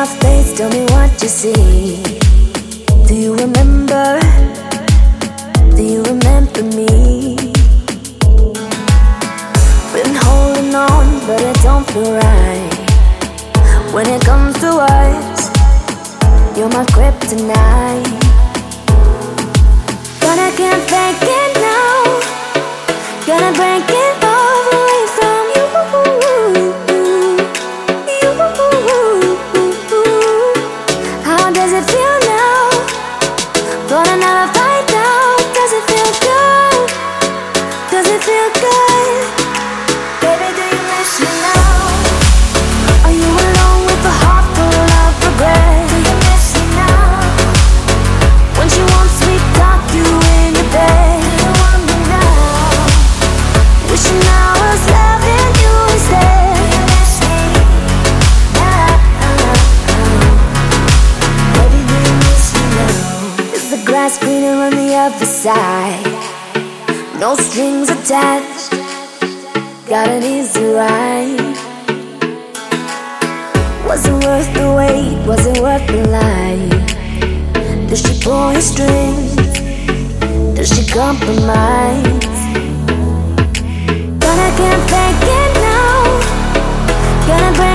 my face, tell me what you see. Do you remember? Do you remember me? Been holding on, but it don't feel right. When it comes to us, you're my kryptonite. But I can't fake it now. Gonna break it all away from you. How does it feel now? But I never find out. Does it feel good? Does it feel good? Baby, do you miss me now? Are you alone with a heart full of regret? Do you miss me now? When she wants me, talk you in your bed. Do you want me now? Wishing I was loving you instead. Do you miss me now? Baby, do you miss me now? Is the grass greener on the other side? No strings attached, got an easy ride. Was it worth the wait? Was it worth the lie? Does she pull your strings? Does she compromise? But I can't fake it now. Gonna break